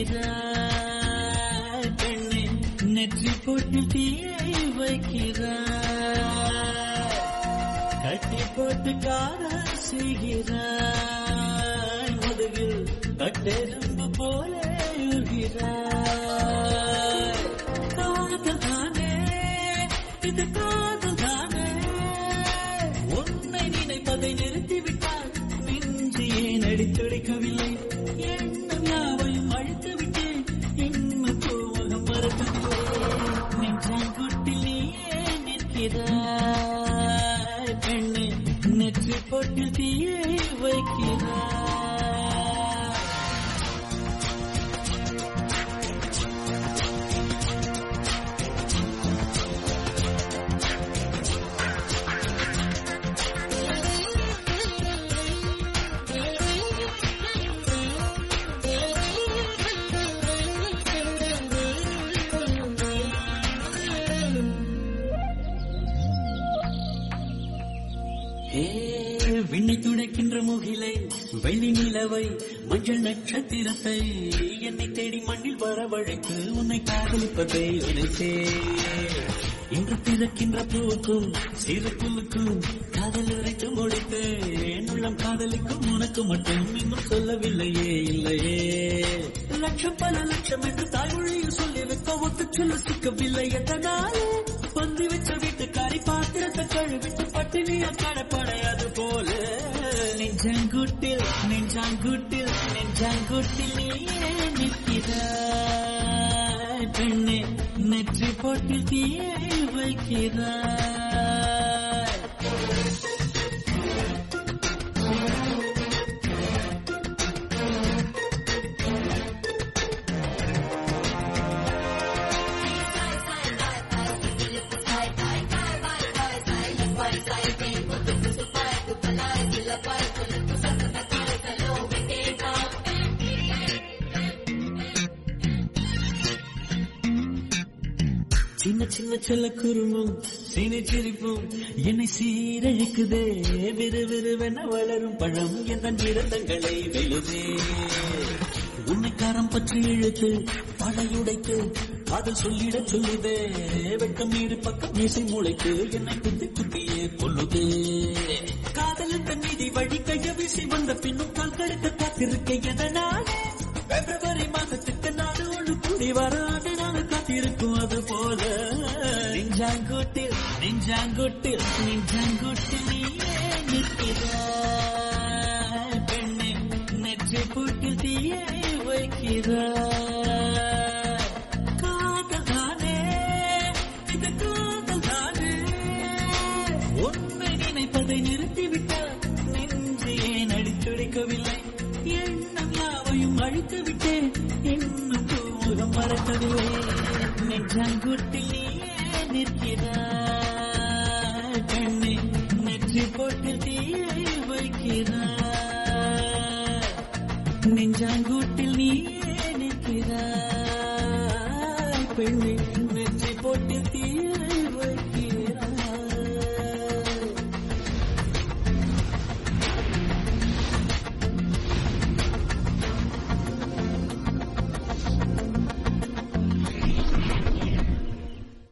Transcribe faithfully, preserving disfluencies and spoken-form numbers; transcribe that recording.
நிற்கிறாய் பெண்ணே, நெற்றி போட்டு தீயை வைக்கிறாய், கட்டி போட்டு காதல் செய்கிறாய், முதுகில் கட்டெரும்பு போல எழுகிறாய். காதல் தானே இது, காதல் தானே, உன்னை நினைப்பதை நிறுத்திவிட்டால் நெஞ்சு ஏன் அடித்துடைக்கவில்லை, எண்ணம் யாவையும் அழித்து விட்டேன், இன்னும் கோவகம் மறக்கவில்லை. நெஞ்சாங்குட்டில் நீயே நிற்கிறாய் பெண்ணே, நெற்றி போட்டு தீயை வைக்கிறாய். விண்ணை துடைக்கின்ற முகிலை, வெள்ளி நிலவை, மஞ்சள் நட்சத்திரத்தை என்னை தேடி மண்ணில் வரவழைத்து உன்னை காதலிப்பதை நினைத்தே. இன்று பிறக்கின்ற பூவுக்கும் சிறு புல்லுக்கும் காதல் உரைத்து முடித்து என் உள்ளம் காதலிக்கும் உனக்கு மட்டும் இன்னும் சொல்லவில்லையே இல்லையே. லட்சம் பல லட்சம் என்று தாய்மொழியில் சொல்லி வைக்க ஒத்து சொல்ல சிக்கவில்லை எதனாலே. பந்து வச்ச வீட்டுக்காரி பாத்திரத்தை கழுவிட்டு பட்டினியா கடப்படையாது போல. நெஞ்சாங்குட்டில் நெஞ்சாங்குட்டில் நெஞ்சாங்குட்டில் நீயே நிற்கிறாய் பெண்ணே, நெற்றி போட்டு தீயை வைக்கிறாய். சின்ன சின்ன செல்ல குருமும் சீனி சிரிப்பும் என்னை சீரழிக்குதே. விறுவிறுவென வளரும் பழம் என்ற நிறந்தங்களை வெளுதே. உன்னை காரம் பற்றி இழுத்து படையுடைத்து காதல் சொல்லிட சொல்லுதே. வெட்கம் ஈடு பக்கம் மீசை முளைத்து என்னை குத்தி குத்தியே கொள்ளுதே. காதலின் நீதி வழி கைய வீசி வந்த பின்னும் கால் கடுக்க காத்திருக்க எதனாலே. பிப்ரவரி மாசத்துக்கு நாடு ஒன்று கூடி வராது நாங்கள் காத்திருக்கும் அது போல. நெஞ்சாங்குட்டில் நெஞ்சாங்குட்டில் நெஞ்சாங்குட்டில் நீயே நிற்கிறாய் பெண்ணே, நெற்றி போட்டில் தீயை வைக்கிறாய். காதல் தானே இது, காதல் தானே, உன்னை நினைப்பதை நிறுத்திவிட்டால் நெஞ்சு ஏன் அடித்துடைக்கவில்லை, எண்ணம் யாவையும் அழித்து விட்டேன், இன்னும் பூமுகம் மறக்கவில்லை. நெஞ்சாங்குட்டில் நீயே நிற்கிறாய் பெண்ணே, நெற்றி போட்டு தீயை வைக்கிறாய். நெஞ்சாங்குட்டில் நீயே நிற்கிறாய் பெண்ணே.